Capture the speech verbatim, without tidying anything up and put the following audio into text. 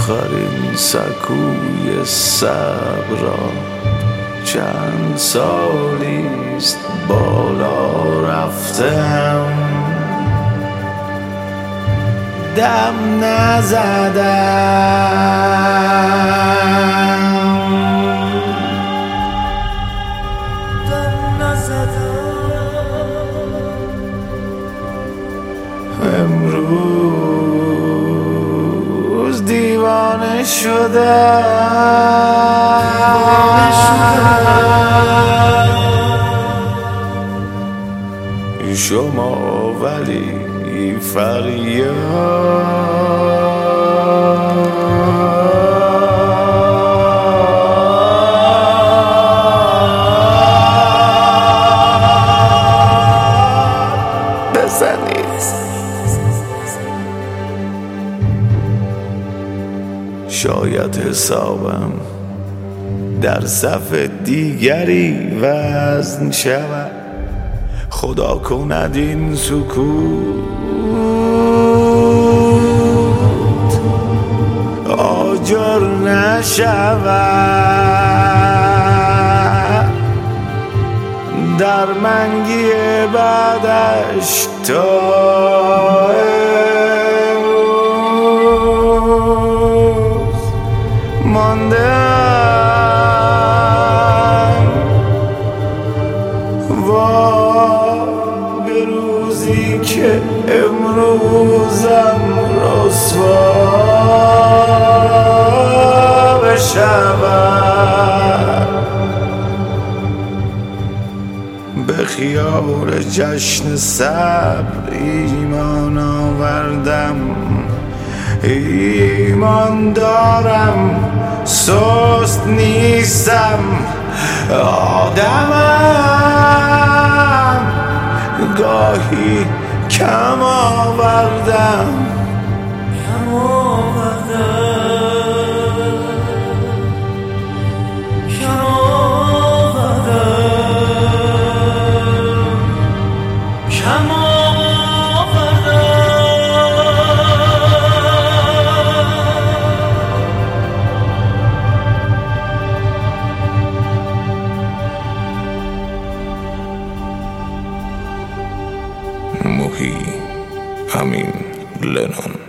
آخرین سکوی صبر را چند سالیست بالا رفتم، دم نزدم دم نزدم امروز دیوانه شدم. شما ولی فریاد بزنید. شاید حسابم در صف دیگری وزن شود، خدا کند این سکوت آجر نشود. در منگی بعدش تا امروز ماندم، به روزی که امروزم رسوا بشود. به خیال جشن صبر ایمان آوردم، ایمان دارم سست نیستم، آدمم گاهی کم آوردم کم آوردم کم آوردم کم آوردم. محی امین لنون.